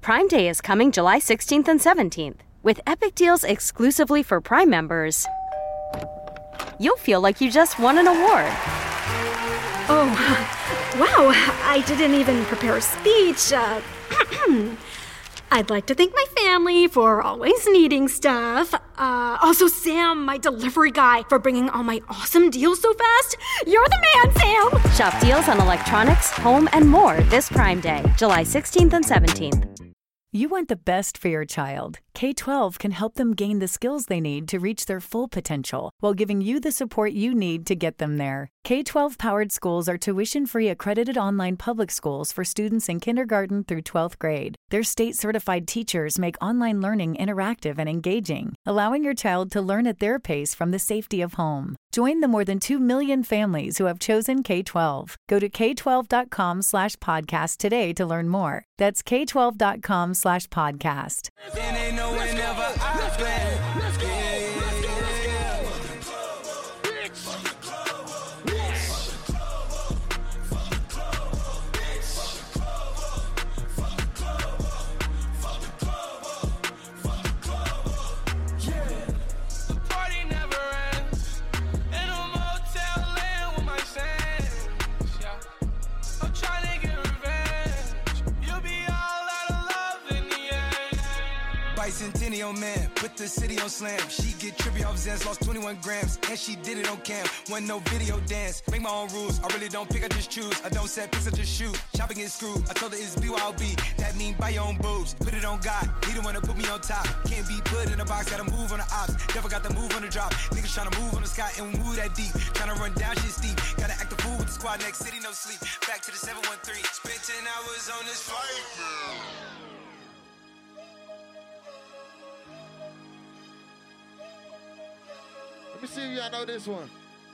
Prime Day is coming July 16th and 17th. With epic deals exclusively for Prime members, you'll feel like you just won an award. Oh, wow, I didn't even prepare a speech. I'd like to thank my family for always needing stuff. Also Sam, my delivery guy, for bringing all my awesome deals so fast. You're the man, Sam! Shop deals on electronics, home, and more this Prime Day, July 16th and 17th. You want the best for your child. K-12 can help them gain the skills they need to reach their full potential while giving you the support you need to get them there. K-12-powered schools are tuition-free accredited online public schools for students in kindergarten through 12th grade. Their state-certified teachers make online learning interactive and engaging, allowing your child to learn at their pace from the safety of home. Join the more than 2 million families who have chosen K-12. Go to k12.com/podcast today to learn more. That's k12.com/podcast. Centennial man, put the city on slam. She get trippy off Zans, lost 21 grams, and she did it on cam. Wasn't no video dance, make my own rules. I really don't pick, I just choose. I don't set picks, I just shoot. Shopping is screwed. I told her it's BYOB. That mean buy your own boobs. Put it on God. He the one to put me on top. Can't be put in a box, gotta move on the ops. Never got the move on the drop. Niggas tryna move on the sky and move that deep. Tryna run down shit steep. Gotta act the fool with the squad, next city, no sleep. Back to the 713. Spent 10 hours on this flight. Let me see if y'all know this one.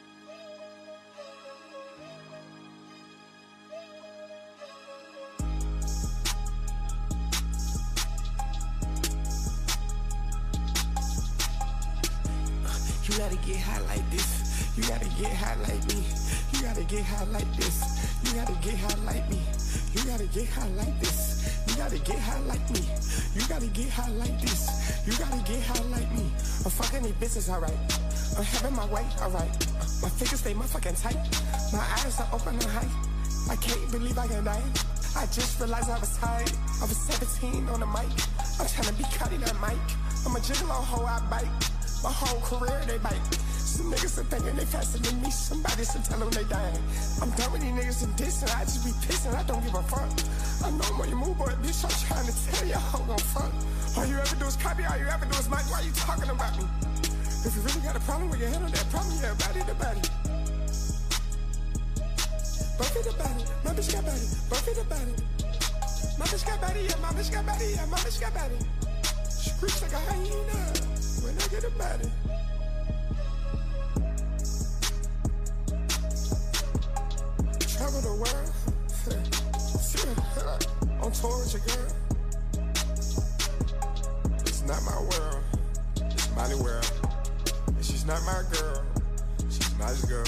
You gotta get high like this. You gotta get high like me. You gotta get high like this. You gotta get high like me. You gotta get high like this. You gotta get high like me. You gotta get high like this. You gotta get high like me. I'm fucking these bitches, alright. I'm having my way, alright. My fingers stay motherfucking tight. My eyes are open and high. I can't believe I can die. I just realized I was tired. I was 17 on the mic. I'm trying to be cutting that mic. I'm a gigolo hoe, I bite. My whole career, they bite. Some niggas are thinking they faster than me. Somebody should tell them they dying. I'm done with these niggas and dissing. I just be pissing. I don't give a fuck. I know when you move, boy, bitch, I'm trying to tell you how I'm gon' fuck. All you ever do is copy. All you ever do is mic. Why you talking about me? If you really got a problem with your head on that problem, yeah, body to body. Both of the body. My bitch got body. Both of the body. My bitch got body. Yeah, my bitch got body. Yeah, my bitch got body. Screech like a hyena when I get a body. Travel the world. On tour with your girl. It's not my world. It's my world. And she's not my girl. She's my girl.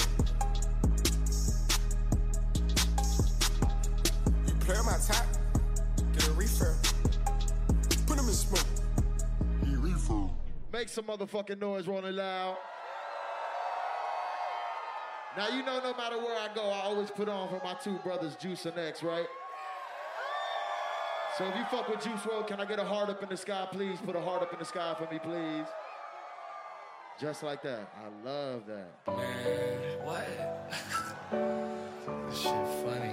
You play on my top. Get a refill. Put him in smoke. He refill. Make some motherfucking noise, rolling loud. Now you know no matter where I go, I always put on for my two brothers, Juice and X, right? So if you fuck with Juice WRLD, can I get a heart up in the sky, please? Put a heart up in the sky for me, please. Just like that. I love that. Man, what? This shit funny.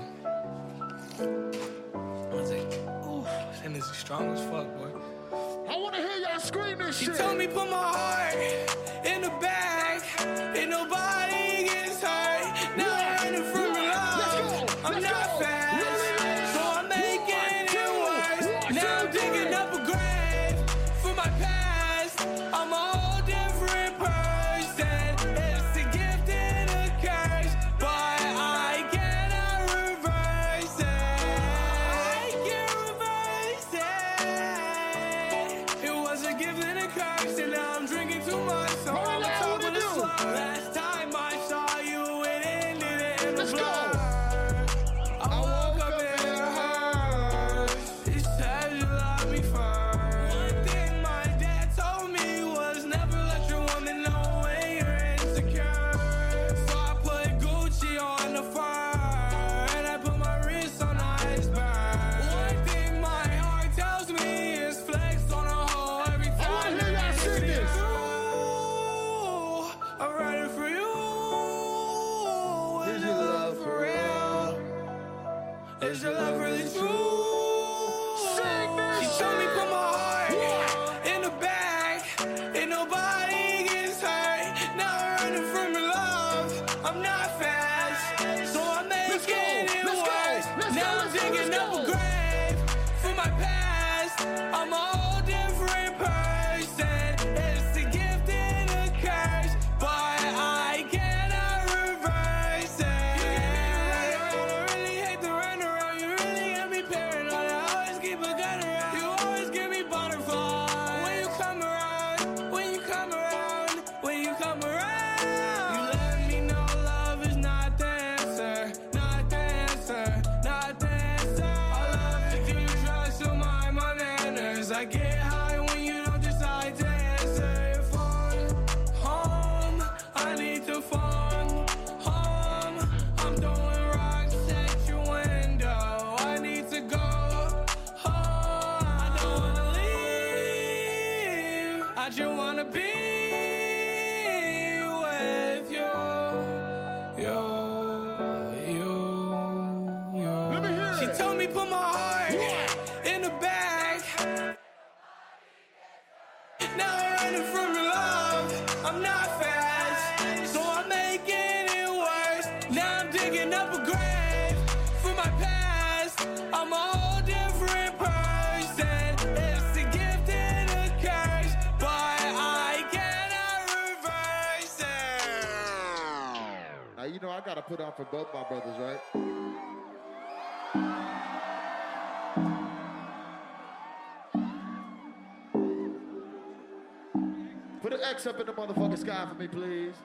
I was like, ooh, that energy strong as fuck, boy. I wanna hear y'all scream this shit. She told me put my heart in the bag. Ain't nobody gets hurt. Now I'm running from the love. I'm not fast, so I'm making it worse. Now I'm digging up a grave for my past. I'm a whole different person. It's a gift and a curse, but I cannot reverse it. I can't reverse it. It was a gift and a curse, and now I'm drinking too much, so I'm on top of the slump. Last time I saw you, it ended in the blood. I woke up in her. She said you love me I get high when you don't decide to answer your phone. Home, I need to phone. Home, I'm throwing rocks at your window. I need to go home. I don't wanna leave. I just wanna be with you. Let me hear She it. told me put my heart in the bag. Now I'm running from your love. I'm not fast, so I'm making it worse. Now I'm digging up a grave for my past. I'm a whole different person. It's a gift and a curse, but I cannot reverse it. Now, you know, I gotta put on for both my brothers, right? Put an X up in the motherfucking sky for me, please.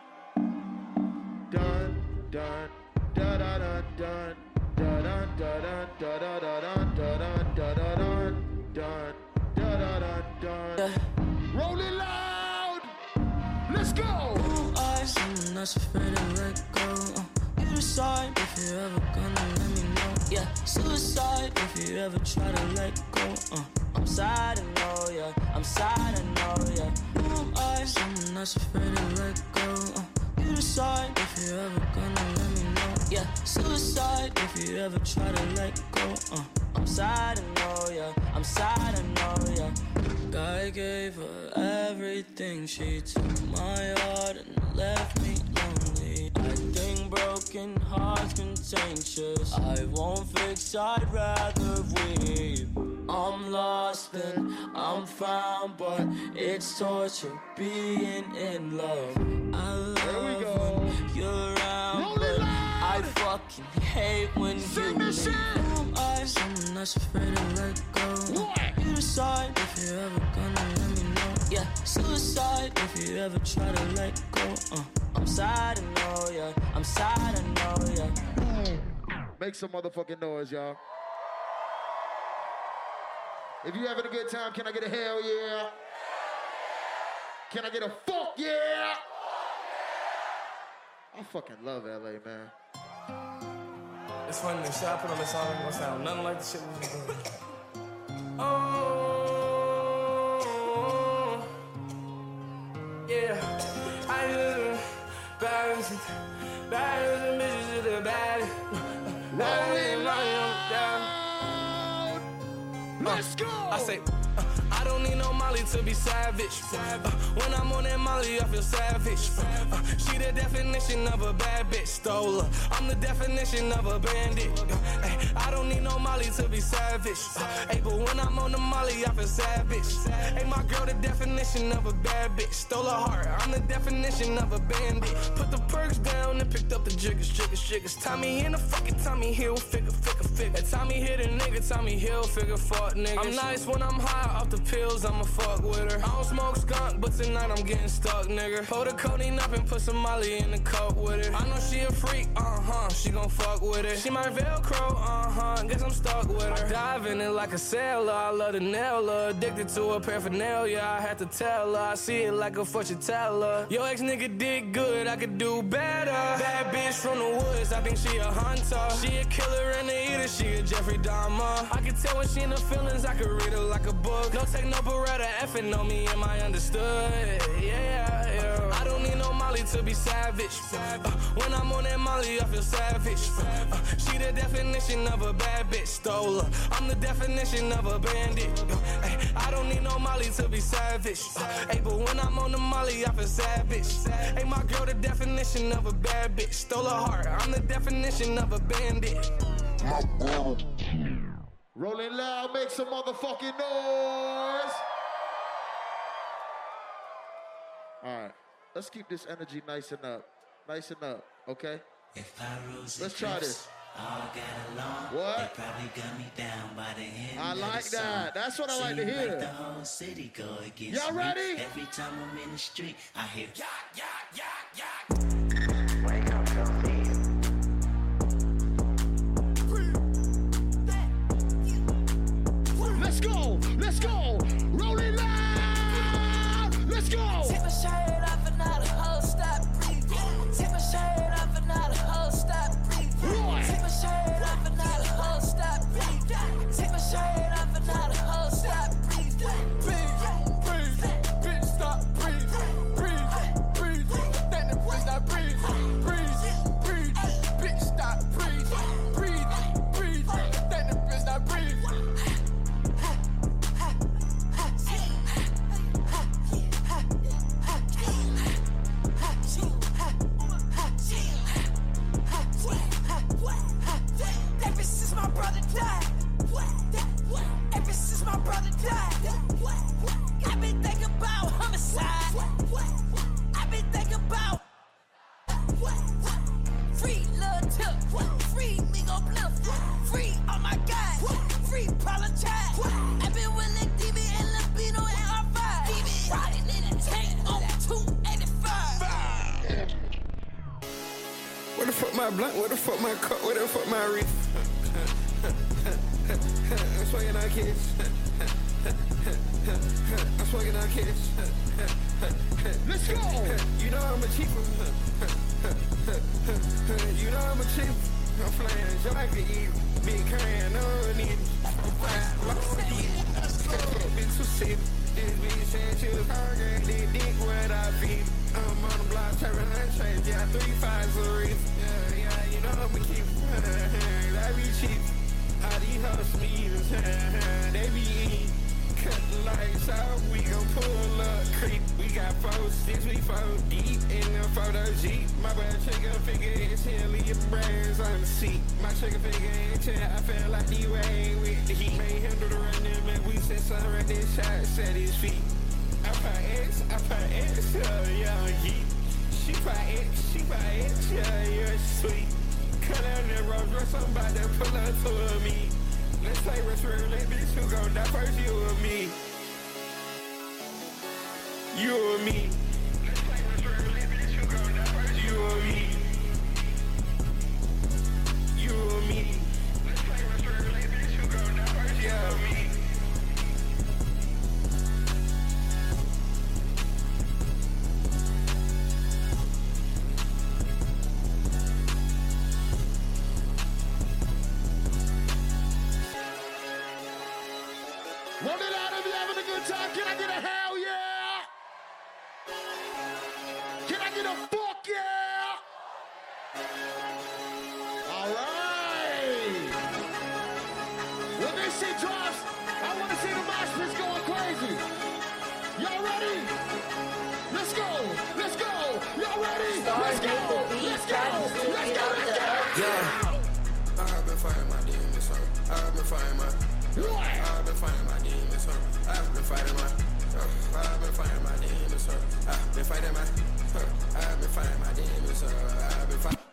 Dun, dun, da da dun, dun, da dun, da dun, da da da dun, da dun, da da dun, dun, da da dun, dun. Roll it loud. Let's go. I'm not afraid to let go. You decide if you're ever gonna let me know. Yeah, suicide if you ever try to let go. I'm sad, I know, yeah. I'm sad, I know, yeah. Who am I? I'm not afraid to let go. You decide if you're ever gonna let me know. Yeah, suicide if you ever try to let go. I'm sad, I know, yeah. I'm sad, I know, yeah. I gave her everything. She took my heart and left me lonely. I think broken hearts contagious. I won't fix, I'd rather weep. I'm lost and I'm found, but it's torture being in love. I love when you're around, but I fucking hate when you leave. I'm not afraid to let go. You decide if you're ever gonna let me know. Yeah, suicide if you ever try to let go. I'm sad, I know, yeah. I'm sad, I know, yeah. Make some motherfucking noise, y'all. If you having a good time, can I get a hell yeah? Can I get a fuck yeah? I fucking love LA, man. It's funny, the shit I put on this song ain't gonna sound nothing like the shit we was doing. Oh, yeah. I just baddest bitches to the baddest. Let's go! I say, I don't need no Molly to be savage. When I'm on that Molly, I feel savage. She the definition of a bad bitch, stole her. I'm the definition of a bandit. I don't need no Molly to be savage. But when I'm on the Molly, I feel savage. My girl the definition of a bad bitch, stole her heart. I'm the definition of a bandit. Put the perks down and picked up the jiggers. Tommy in the fucking Tommy Hill, figure. Tommy hit a nigga, Tommy Hill, figure, fuck niggas. I'm nice when I'm high off the pills, I'ma fuck with her. I don't smoke skunk, but tonight I'm getting stuck, nigga. Pull the codeine up and put some Molly in the cup with her. I know she a freak, she gon' fuck with it. She my Velcro, guess I'm stuck with her. I dive in it like a sailor, I love to nail her. Addicted to her paraphernalia, I had to tell her. I see it like a fortune teller. Yo ex nigga did good, I could do better. Bad bitch from the woods, I think she a hunter. She a killer and a eater, she a Jeffrey Dahmer. I can tell when she in the feelings, I can read her like a book. No take no beretta, effing on me, am I understood? Yeah. I don't need no Molly to be savage. When I'm on that Molly, I feel savage. She the definition of a bad bitch, stole her. I'm the definition of a bandit. I don't need no Molly to be savage. But when I'm on the Molly, I feel savage. My girl the definition of a bad bitch, stole her heart. I'm the definition of a bandit. Rolling loud, make some motherfucking noise. All right, let's keep this energy nice and up, okay? Let's try this. What? They probably got me down by the end. I like that. That's what I like to hear. Like the whole city go against y'all ready? Me. Every time I'm in the street, I hear yeah. Wake up, Sophie. Let's go. let's go. Roll it loud. Let's go. Take my shirt off and now the whole stop breathing. Take my shirt off and now the whole stop breathing. Take my shirt off and now the whole stop breathing. Take my shirt off and now the whole stop breathing. Breathe, breathe, bitch, stop, breathe, breathe, breathe. Then the bitch stop, breathe, breathe, breathe. Bitch, stop, breathe, breathe, breathe. Then the bitch stop, breathe. Ever since my brother died, ever since my brother died, I've been thinking about homicide. I've been thinking about free Lil Tip, free Migo Bluff, free all my guys, free apologize. I've been with Lil DB and Lil and R5, riding in a tank on 285. Where the fuck my blunt? Where the fuck my cup? Where the fuck my reef? I'm swinging on kids. I'm swinging on kids. Let's go. You know I'm a cheaper. You know I'm a cheaper. I'm flying like the Eve. Big can, no need. I'm flying like the Eve. Bitch, so sick. This bitch said she was hungry. They dick what I feed. I'm on the block, turning on trade. Yeah, 3 5s a reef. Yeah, you know I'm a keep. That be cheap. All these hoes meetings, they be eating. Cut the lights out, we gon' pull up creep. We got 4 6, we 4 deep in the photo Jeep. My bad trigger figure is here, leave your brains on the seat. My trigger figure is here, I feel like D-Way with the heat. Made him do the running, man, we said something right there, shot, set his feet. I put X, young geek. She put X, yeah, you're sweet. Cut out that Rolls Royce, I'm about to pull up to me. Let's play restaurant, let bitch, who gon' die first, you or me? You or me? Let's play restaurant, let bitch, who gon' die first, you or me? You or me? Let's play restaurant, let bitch, who gon' die first, you or me? Roll it out if you're having a good time. Can I get a hell yeah? Can I get a fuck yeah? All right. When this shit drops, I want to see the mosh pits going crazy. Y'all ready? Let's go. Let's go. Y'all ready? Let's go. Let's go. Let's go. Let's go. Yeah. I've been fighting my demons, I've been fighting my... I've been fighting my demons, I've been fighting my... I've been fighting my demons, I've been fighting my... I've been fighting my demons, I've been fighting...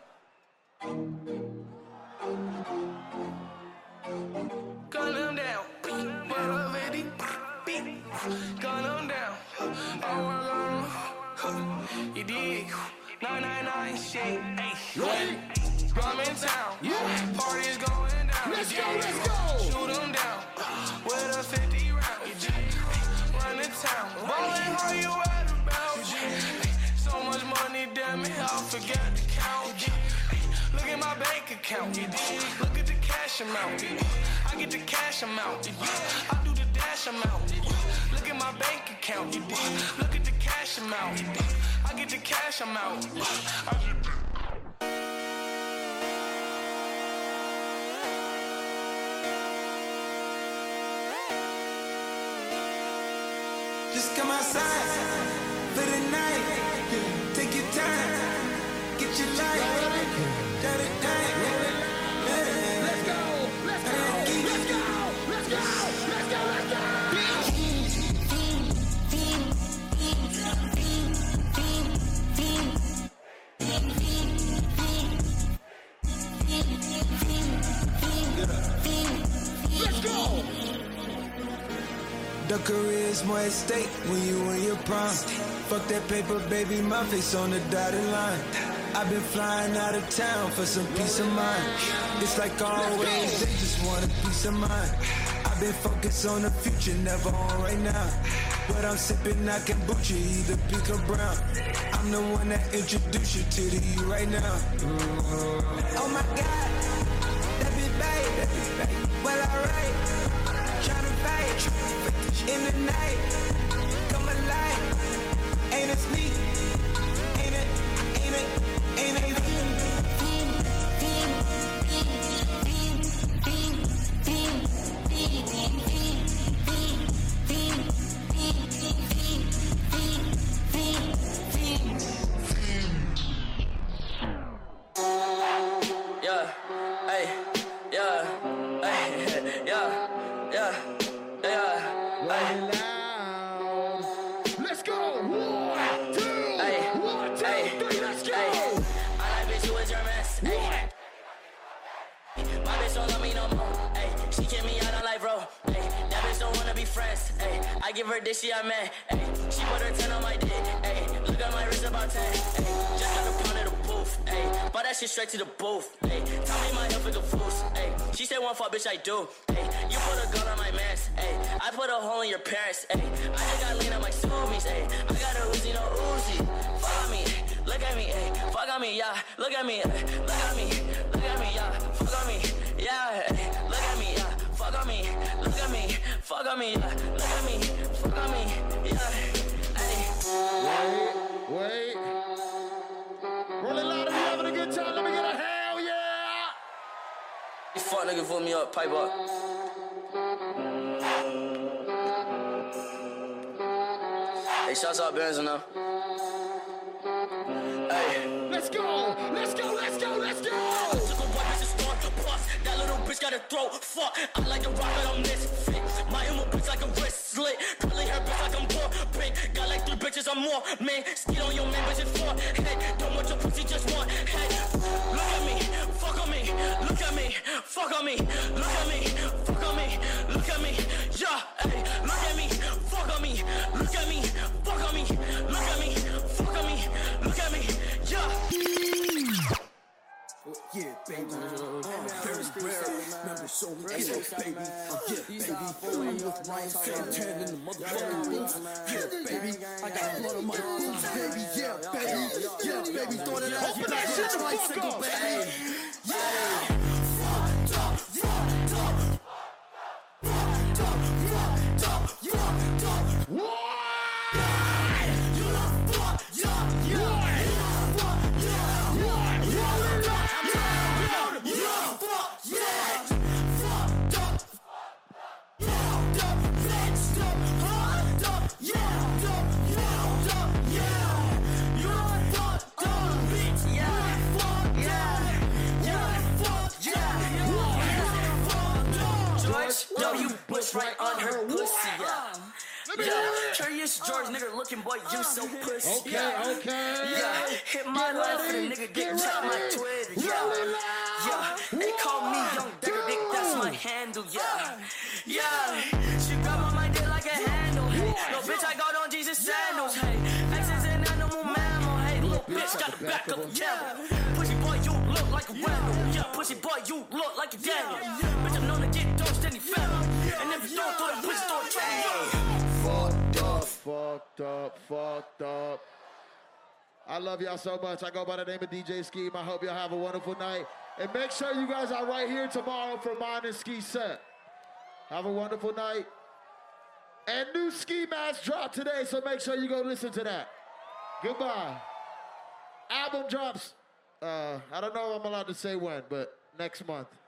Gun them down, what up, Eddie? Gun them down, oh, you dig? 999 shit, hey, I'm in town, party's going down. Let's go, let's go. Shoot them down with a 50 round. Run the town, ballin' how you at about? So much money, damn it, I forgot to count. Look at my bank account. Look at the cash amount. I get the cash amount. I do the dash amount. Look at my bank account. Look at the cash amount. I get the cash amount. Just come outside for the night. Take your time, get your life. Let's go, let's go, let's go, let's go, let's go, let's go. Let's go. The career's more at stake when you in your prime. Fuck that paper, baby, my face on the dotted line. I've been flying out of town for some peace of mind. It's like always, they just want a peace of mind. I've been focused on the future, never on right now. But I'm sipping that kombucha, either pink or brown. I'm the one that introduced you to the you right now. Oh my God, that be babe. Well, alright, tryna fight in the night. Come alive, ain't it sneak? Ain't it? Let's go. 1, 2, 1, 2, 3, let's go. All that bitch, you is your mess. My bitch don't love me no more. She kick me out on life, bro. That bitch don't wanna be friends. I give her this, she I met. She put her 10 on my dick. Look at my wrist about 10. Just got a pound of the booth. Bought that shit straight to the booth. Tell me my health is a fool. She said one fuck, bitch, I do. You put a gun on my mans. I put a hole in your parents. I just got lean on my zoomies. I got a Uzi, no Uzi. Fuck on me, look at me. Fuck on me, yeah. Look at me, look at me, yeah. Fuck on me, yeah. Look at me, yeah. Fuck on me, look at me. Fuck on me, yeah. Look at me, fuck on me, yeah. Wait. Rolling loud, if you having a good time, let me get a hell yeah. You fuck nigga, pull me up, pipe up. Hey, shouts out Benz now. Hey. Let's go. I took a white bitch and start to bust. That little bitch got a throat. Fuck, I like to rock it on this fit. My emo bitch like a wrist slit. Curly hair bitch like I'm poor. Big, got like 3 bitches or more. Man, skid on your man, bitch is 4. Hey, don't want your pussy, just one. Hey, look at me, fuck on me. Look at me, fuck on me. Look at me, fuck on me. Look at me, yeah. Hey, look at me, fuck on me. Look at me, fuck on me. Look at me, fuck on me. Look at me, yeah. Yeah, baby. Very rare. Remember, so we baby. Yeah, baby. I'm with Ryan Santan in the motherfucking booth. Yeah, baby. I got blood on my boots, baby. Yeah, baby. Yeah, baby. Throw it out. Open that shit the fuck up, baby. Yeah. Fucked up. Right on her pussy, Curious George, nigga looking boy, you so pussy. Okay. Hit my life and a nigga get chopped my Twitter, They call me Young Digger Dick, that's my handle, She grab on my dick like a handle, No bitch, I got on Jesus sandals, X is an animal mammal, Little bitch got the back of a camel. Pussy boy, you look like a Wendell. Pussy boy, you look like a Daniel. Bitch, I'm known to get those steady family. And if you don't throw the pussy, throw a Fucked up. I love y'all so much. I go by the name of DJ Scheme. I hope y'all have a wonderful night. And make sure you guys are right here tomorrow for mine and Ski set. Have a wonderful night. And new Ski Mask dropped today, so make sure you go listen to that. Goodbye. Album drops, I don't know if I'm allowed to say when, but next month.